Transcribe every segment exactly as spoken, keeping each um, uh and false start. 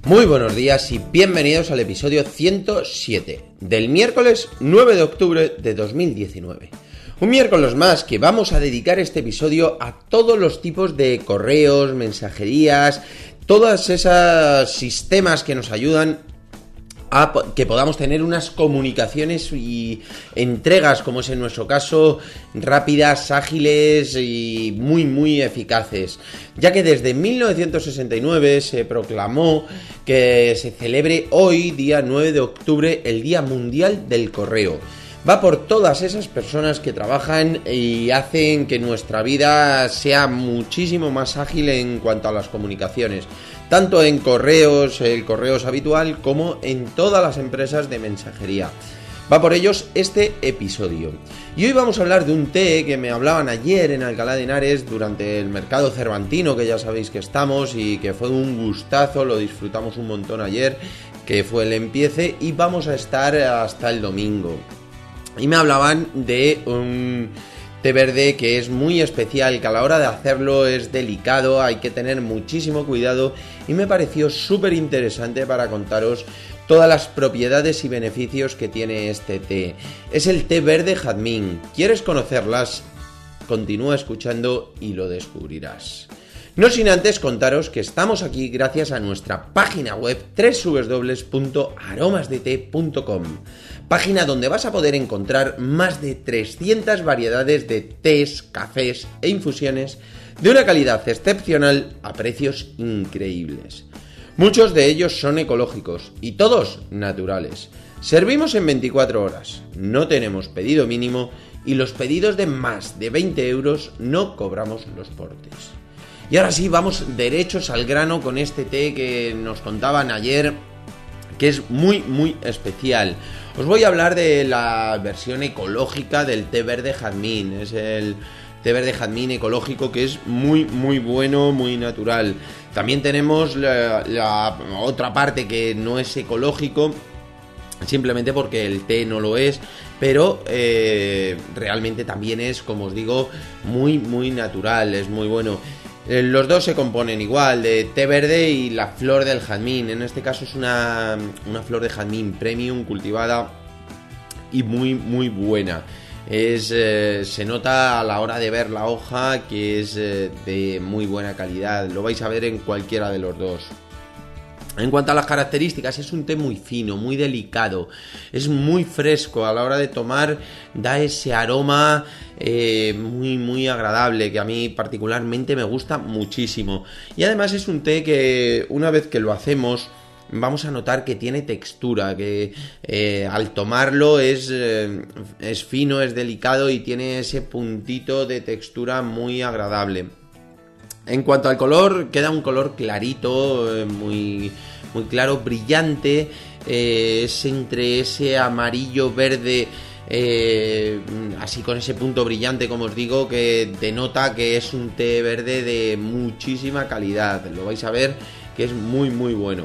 Muy buenos días y bienvenidos al episodio ciento siete del miércoles nueve de octubre de dos mil diecinueve. Un miércoles más que vamos a dedicar este episodio a todos los tipos de correos, mensajerías, todos esos sistemas que nos ayudan a que podamos tener unas comunicaciones y entregas, como es en nuestro caso, rápidas, ágiles y muy muy eficaces, ya que desde mil novecientos sesenta y nueve se proclamó que se celebre hoy, día nueve de octubre, el Día Mundial del Correo. Va por todas esas personas que trabajan y hacen que nuestra vida sea muchísimo más ágil en cuanto a las comunicaciones, tanto en correos, el correo es habitual, como en todas las empresas de mensajería. Va por ellos este episodio. Y hoy vamos a hablar de un té que me hablaban ayer en Alcalá de Henares durante el mercado cervantino, que ya sabéis que estamos y que fue un gustazo, lo disfrutamos un montón ayer, que fue el empiece, y vamos a estar hasta el domingo. Y me hablaban de un té verde que es muy especial, que a la hora de hacerlo es delicado, hay que tener muchísimo cuidado, y me pareció súper interesante para contaros todas las propiedades y beneficios que tiene este té. Es el té verde jazmín. ¿Quieres conocerlas? Continúa escuchando y lo descubrirás. No sin antes contaros que estamos aquí gracias a nuestra página web doble u doble u doble u punto aromas de té punto com, página donde vas a poder encontrar más de trescientas variedades de tés, cafés e infusiones de una calidad excepcional a precios increíbles. Muchos de ellos son ecológicos y todos naturales. Servimos en veinticuatro horas, no tenemos pedido mínimo y los pedidos de más de veinte euros no cobramos los portes. Y ahora sí, vamos derechos al grano con este té que nos contaban ayer, que es muy muy especial. Os voy a hablar de la versión ecológica del té verde jazmín. Es el té verde jazmín ecológico, que es muy muy bueno, muy natural. También tenemos la, la otra parte que no es ecológico, simplemente porque el té no lo es, pero eh, realmente también es, como os digo, muy muy natural, es muy bueno. Los dos se componen igual, de té verde y la flor del jazmín. En este caso es una, una flor de jazmín premium cultivada y muy muy buena. Es, eh, se nota a la hora de ver la hoja que es eh, de muy buena calidad. Lo vais a ver en cualquiera de los dos. En cuanto a las características, es un té muy fino, muy delicado, es muy fresco, a la hora de tomar da ese aroma eh, muy muy agradable, que a mí particularmente me gusta muchísimo. Y además es un té que una vez que lo hacemos vamos a notar que tiene textura, que eh, al tomarlo es, eh, es fino, es delicado y tiene ese puntito de textura muy agradable. En cuanto al color, queda un color clarito, eh, muy, muy claro, brillante, eh, es entre ese amarillo verde, eh, así con ese punto brillante, como os digo, que denota que es un té verde de muchísima calidad. Lo vais a ver que es muy muy bueno.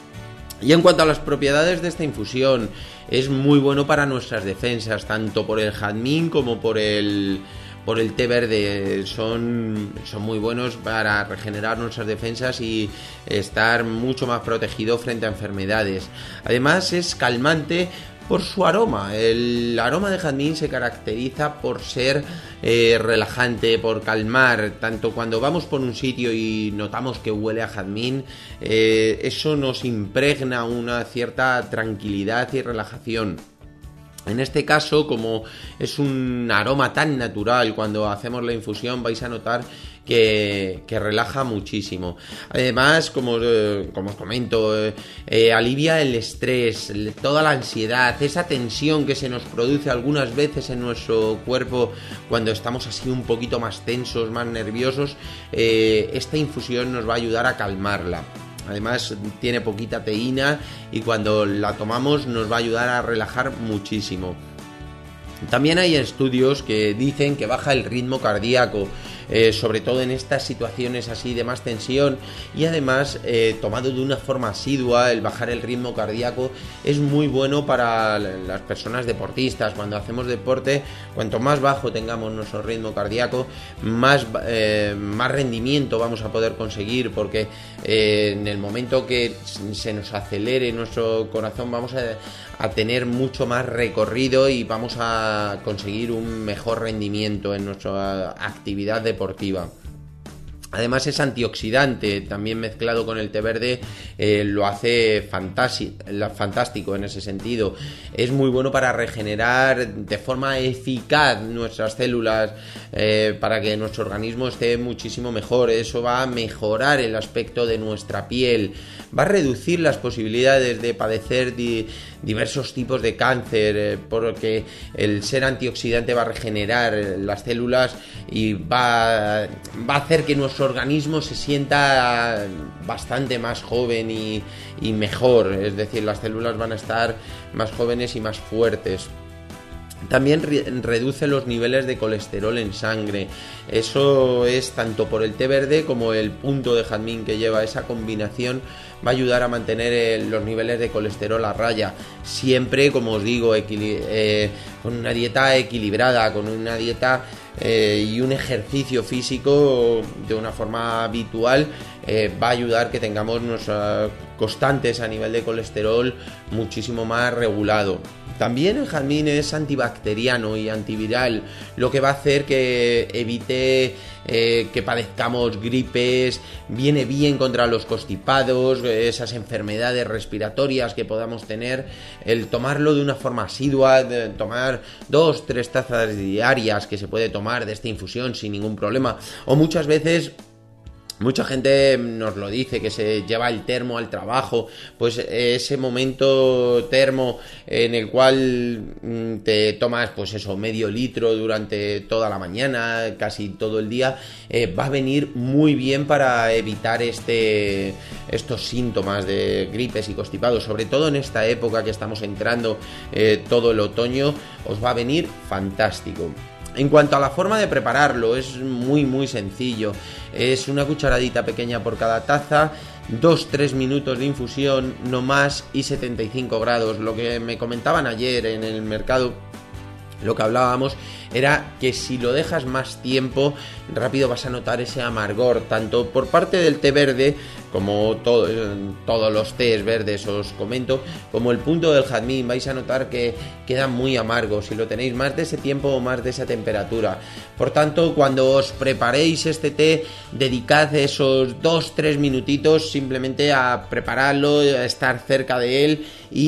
Y en cuanto a las propiedades de esta infusión, es muy bueno para nuestras defensas, tanto por el jazmín como por el... por el té verde. Son, son muy buenos para regenerar nuestras defensas y estar mucho más protegido frente a enfermedades. Además es calmante por su aroma. El aroma de jazmín se caracteriza por ser eh, relajante, por calmar. Tanto cuando vamos por un sitio y notamos que huele a jazmín, eh, eso nos impregna una cierta tranquilidad y relajación. En este caso, como es un aroma tan natural, cuando hacemos la infusión vais a notar que, que relaja muchísimo. Además, como, eh, como os comento, eh, eh, alivia el estrés, toda la ansiedad, esa tensión que se nos produce algunas veces en nuestro cuerpo cuando estamos así un poquito más tensos, más nerviosos. Eh, esta infusión nos va a ayudar a calmarla. Además tiene poquita teína y cuando la tomamos nos va a ayudar a relajar muchísimo. También hay estudios que dicen que baja el ritmo cardíaco. eh, sobre todo en estas situaciones así de más tensión, y además eh, tomado de una forma asidua, el bajar el ritmo cardíaco es muy bueno para las personas deportistas. Cuando hacemos deporte, cuanto más bajo tengamos nuestro ritmo cardíaco, más, eh, más rendimiento vamos a poder conseguir, porque eh, en el momento que se nos acelere nuestro corazón vamos a, a tener mucho más recorrido y vamos a conseguir un mejor rendimiento en nuestra actividad deportiva. Además es antioxidante, también mezclado con el té verde eh, lo hace fantástico en ese sentido. Es muy bueno para regenerar de forma eficaz nuestras células, eh, para que nuestro organismo esté muchísimo mejor. Eso va a mejorar el aspecto de nuestra piel, va a reducir las posibilidades de padecer di- diversos tipos de cáncer, eh, porque el ser antioxidante va a regenerar las células y va, va a hacer que nuestro organismo se sienta bastante más joven y, y mejor, es decir, las células van a estar más jóvenes y más fuertes. También re- reduce los niveles de colesterol en sangre. Eso es tanto por el té verde como el punto de jazmín que lleva. Esa combinación va a ayudar a mantener el, los niveles de colesterol a raya. Siempre, como os digo, equili- eh, con una dieta equilibrada, con una dieta eh, y un ejercicio físico de una forma habitual, eh, va a ayudar que tengamos nuestras constantes a nivel de colesterol muchísimo más regulado. También el jazmín es antibacteriano y antiviral, lo que va a hacer que evite eh, que padezcamos gripes, viene bien contra los constipados, esas enfermedades respiratorias que podamos tener. El tomarlo de una forma asidua, de tomar dos, tres tazas diarias que se puede tomar de esta infusión sin ningún problema, o muchas veces... Mucha gente nos lo dice, que se lleva el termo al trabajo, pues ese momento termo en el cual te tomas, pues eso, medio litro durante toda la mañana, casi todo el día, eh, va a venir muy bien para evitar este, estos síntomas de gripes y constipados, sobre todo en esta época que estamos entrando, eh, todo el otoño, os va a venir fantástico. En cuanto a la forma de prepararlo, es muy muy sencillo. Es una cucharadita pequeña por cada taza, dos tres minutos de infusión, no más, y setenta y cinco grados. Lo que me comentaban ayer en el mercado, lo que hablábamos, era que si lo dejas más tiempo, rápido vas a notar ese amargor, tanto por parte del té verde, como todo, todos los tés verdes os comento, como el punto del jazmín. Vais a notar que queda muy amargo si lo tenéis más de ese tiempo o más de esa temperatura. Por tanto, cuando os preparéis este té, dedicad esos dos tres minutitos simplemente a prepararlo, a estar cerca de él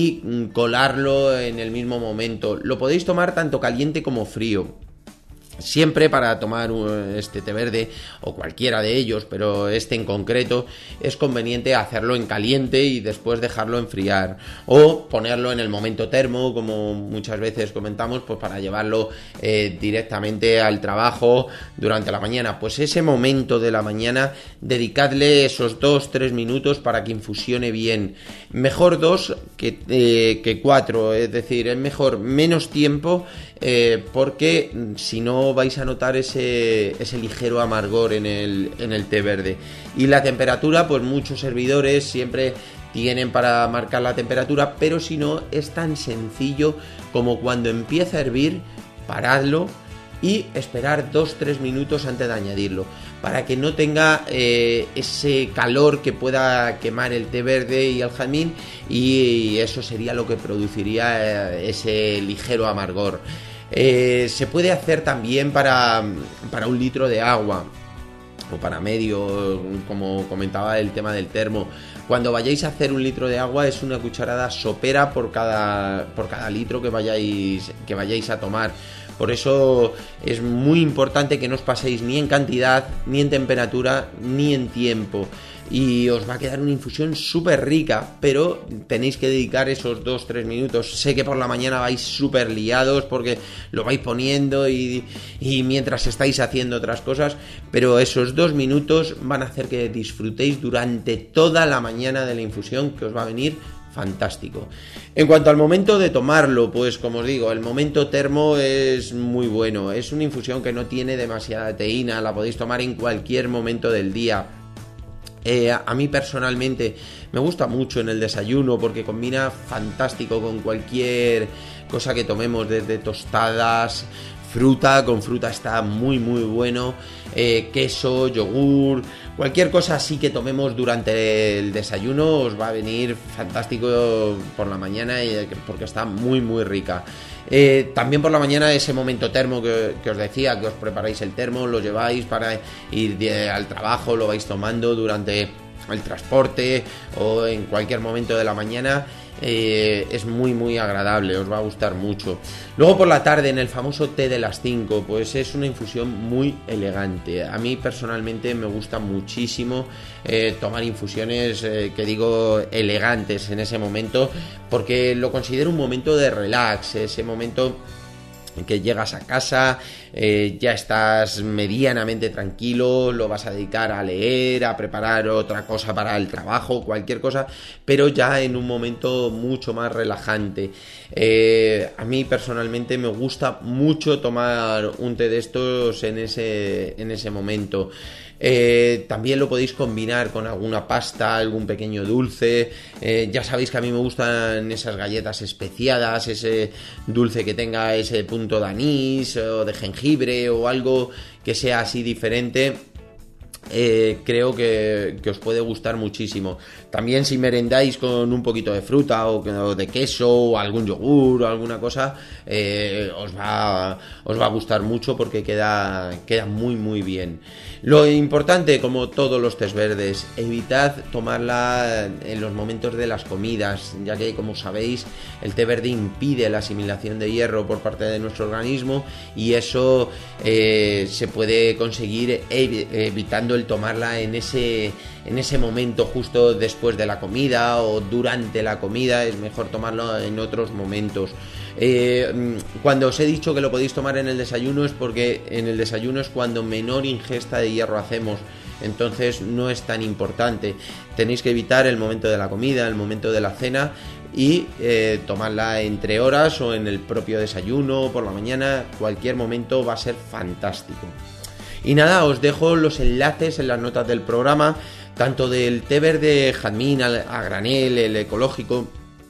y colarlo en el mismo momento. Lo podéis tomar tanto caliente como frío. Siempre para tomar este té verde o cualquiera de ellos, pero este en concreto, es conveniente hacerlo en caliente y después dejarlo enfriar, o ponerlo en el momento termo, como muchas veces comentamos, pues para llevarlo eh, directamente al trabajo durante la mañana. Pues ese momento de la mañana, dedicadle esos dos tres minutos para que infusione bien. Mejor dos que, eh, que cuatro, es decir, es mejor menos tiempo, eh, porque si no vais a notar ese, ese ligero amargor en el, en el té verde. Y la temperatura, pues muchos servidores siempre tienen para marcar la temperatura, pero si no, es tan sencillo como cuando empieza a hervir, paradlo y esperar dos tres minutos antes de añadirlo, para que no tenga eh, ese calor que pueda quemar el té verde y el jazmín, y eso sería lo que produciría eh, ese ligero amargor. Eh, se puede hacer también para, para un litro de agua o para medio, como comentaba el tema del termo. Cuando vayáis a hacer un litro de agua, es una cucharada sopera por cada, por cada litro que vayáis, que vayáis a tomar. Por eso es muy importante que no os paséis ni en cantidad, ni en temperatura, ni en tiempo. Y os va a quedar una infusión súper rica, pero tenéis que dedicar esos dos tres minutos. Sé que por la mañana vais súper liados porque lo vais poniendo y, y mientras estáis haciendo otras cosas, pero esos dos minutos van a hacer que disfrutéis durante toda la mañana de la infusión, que os va a venir fantástico. En cuanto al momento de tomarlo, pues como os digo, el momento termo es muy bueno. Es una infusión que no tiene demasiada teína, la podéis tomar en cualquier momento del día. Eh, a mí personalmente me gusta mucho en el desayuno porque combina fantástico con cualquier cosa que tomemos, desde tostadas, fruta, con fruta está muy muy bueno, eh, queso, yogur, cualquier cosa así que tomemos durante el desayuno os va a venir fantástico por la mañana porque está muy muy rica. Eh, también por la mañana ese momento termo que, que os decía, que os preparáis el termo, lo lleváis para ir de, al trabajo, lo vais tomando durante el transporte o en cualquier momento de la mañana. Eh, es muy muy agradable, os va a gustar mucho. Luego por la tarde en el famoso té de las cinco, pues es una infusión muy elegante. A mí personalmente me gusta muchísimo eh, tomar infusiones eh, que digo elegantes en ese momento, porque lo considero un momento de relax, ese momento en que llegas a casa, eh, ya estás medianamente tranquilo, lo vas a dedicar a leer, a preparar otra cosa para el trabajo, cualquier cosa, pero ya en un momento mucho más relajante. Eh, a mí personalmente me gusta mucho tomar un té de estos en ese, en ese momento. Eh, también lo podéis combinar con alguna pasta, algún pequeño dulce. Eh, ya sabéis que a mí me gustan esas galletas especiadas, ese dulce que tenga ese punto de anís o de jengibre o algo que sea así diferente. Eh, creo que, que os puede gustar muchísimo. También si merendáis con un poquito de fruta o, o de queso o algún yogur o alguna cosa, eh, os va, os va a gustar mucho porque queda, queda muy muy bien. Lo importante, como todos los tés verdes, evitad tomarla en los momentos de las comidas, ya que, como sabéis, el té verde impide la asimilación de hierro por parte de nuestro organismo y eso eh, se puede conseguir ev- evitando el tomarla en ese, en ese momento justo después de la comida o durante la comida. Es mejor tomarlo en otros momentos. Eh, cuando os he dicho que lo podéis tomar en el desayuno es porque en el desayuno es cuando menor ingesta de hierro hacemos, entonces no es tan importante. Tenéis que evitar el momento de la comida, el momento de la cena y eh, tomarla entre horas o en el propio desayuno por la mañana. Cualquier momento va a ser fantástico. Y nada, os dejo los enlaces en las notas del programa, tanto del té verde jazmín a granel, el ecológico,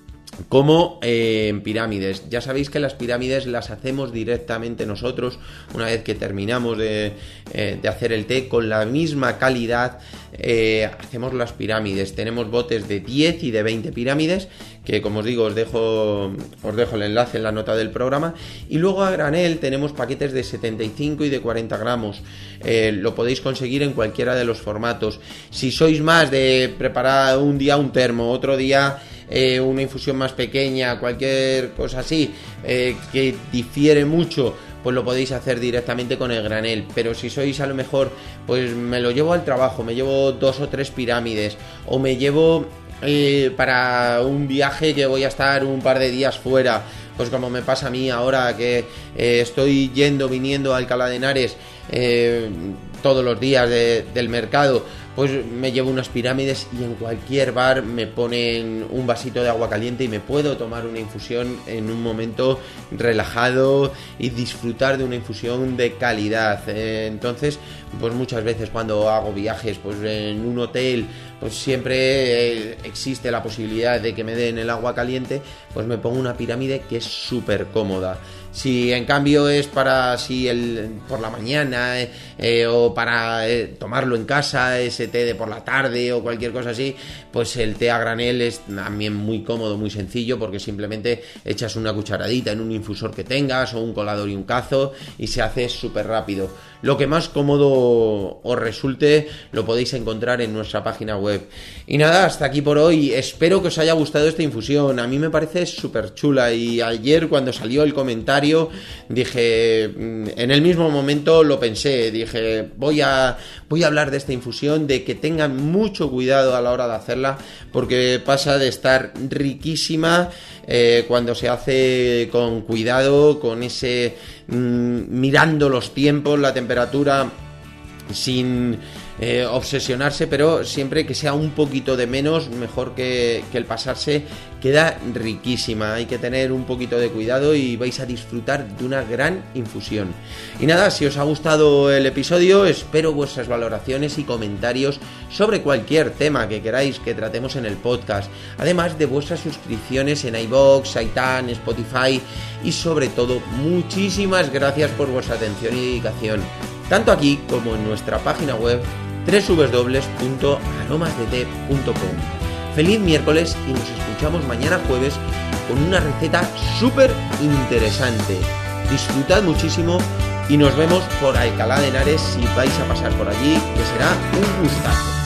como eh, en pirámides. Ya sabéis que las pirámides las hacemos directamente nosotros una vez que terminamos de, eh, de hacer el té. Con la misma calidad eh, hacemos las pirámides. Tenemos botes de diez y de veinte pirámides, que como os digo os dejo, os dejo el enlace en la nota del programa. Y luego a granel tenemos paquetes de setenta y cinco y de cuarenta gramos. Eh, lo podéis conseguir en cualquiera de los formatos. Si sois más de preparar un día un termo, otro día Eh, una infusión más pequeña, cualquier cosa así eh, que difiere mucho, pues lo podéis hacer directamente con el granel. Pero si sois a lo mejor, pues me lo llevo al trabajo, me llevo dos o tres pirámides, o me llevo eh, para un viaje que voy a estar un par de días fuera, pues como me pasa a mí ahora que eh, estoy yendo, viniendo a Alcalá de Henares eh, todos los días de, del mercado, pues me llevo unas pirámides y en cualquier bar me ponen un vasito de agua caliente y me puedo tomar una infusión en un momento relajado y disfrutar de una infusión de calidad. Eh, entonces, pues muchas veces cuando hago viajes, pues en un hotel, pues siempre eh, existe la posibilidad de que me den el agua caliente, pues me pongo una pirámide que es súper cómoda. Si en cambio es para si el por la mañana eh, o para eh, tomarlo en casa, ese té de por la tarde o cualquier cosa así, pues el té a granel es también muy cómodo, muy sencillo, porque simplemente echas una cucharadita en un infusor que tengas o un colador y un cazo y se hace súper rápido. Lo que más cómodo os resulte lo podéis encontrar en nuestra página web. Y nada, hasta aquí por hoy. Espero que os haya gustado esta infusión. A mí me parece súper chula y ayer cuando salió el comentario dije, en el mismo momento lo pensé, dije voy a, voy a hablar de esta infusión, de que tengan mucho cuidado a la hora de hacerla, porque pasa de estar riquísima eh, cuando se hace con cuidado, con ese mmm, mirando los tiempos, la temperatura sin eh, obsesionarse, pero siempre que sea un poquito de menos, mejor que, que el pasarse. Queda riquísima, hay que tener un poquito de cuidado y vais a disfrutar de una gran infusión. Y nada, si os ha gustado el episodio, espero vuestras valoraciones y comentarios sobre cualquier tema que queráis que tratemos en el podcast, además de vuestras suscripciones en iVoox, iTunes, Spotify y sobre todo muchísimas gracias por vuestra atención y dedicación, tanto aquí como en nuestra página web doble u doble u doble u punto aromas de té punto com. Feliz miércoles y nos escuchamos mañana jueves con una receta súper interesante. Disfrutad muchísimo y nos vemos por Alcalá de Henares si vais a pasar por allí, que será un gustazo.